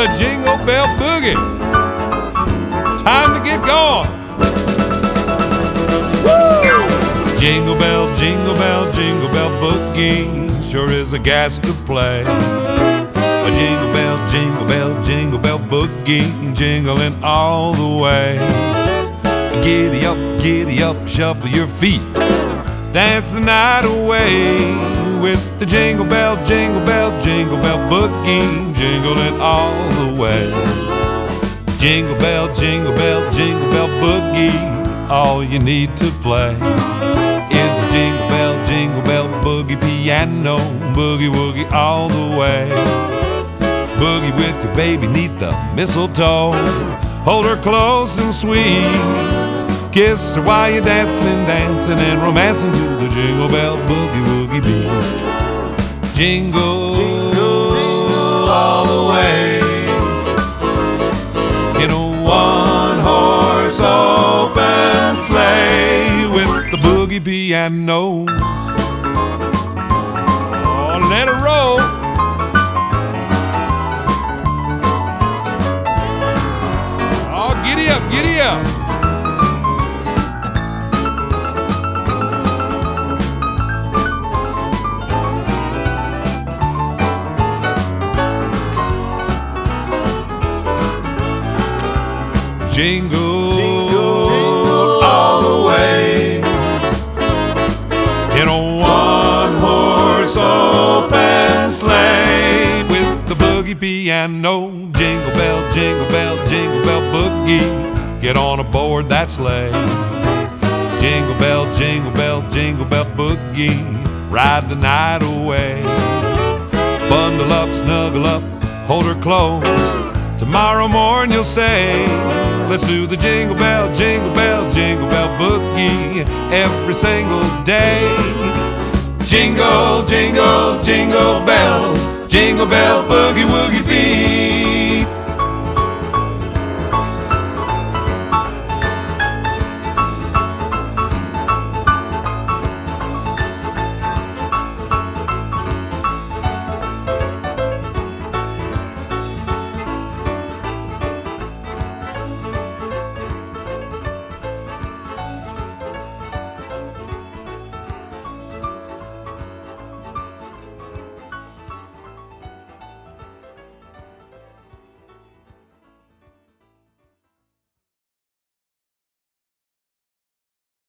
the Jingle Bell Boogie. Time to get going. Woo! Jingle bell, jingle bell, jingle bell boogie sure is a gas to play. A jingle bell, jingle bell, jingle bell boogie, jingling all the way. Giddy up, shuffle your feet, dance the night away with the jingle bell, jingle bell, jingle bell boogie, jingling all the way. Jingle bell, jingle bell, jingle bell boogie, all you need to play is the jingle bell boogie piano, boogie woogie all the way. Boogie with your baby neath the mistletoe, hold her close and sweet, kiss her while you're dancing, dancing and romancing to the jingle bell boogie woogie beat. Jingle, jingle all the way in a one-horse open sleigh with the boogie piano. Oh, let it roll. Oh, giddy up, giddy up. Jingle, jingle all the way in a one-horse open sleigh with the boogie piano. Jingle bell, jingle bell, jingle bell boogie, get on aboard that sleigh. Jingle bell, jingle bell, jingle bell boogie, ride the night away. Bundle up, snuggle up, hold her close. Tomorrow morning you'll say, let's do the jingle bell, jingle bell, jingle bell boogie every single day. Jingle, jingle, jingle bells, jingle bell boogie woogie feet.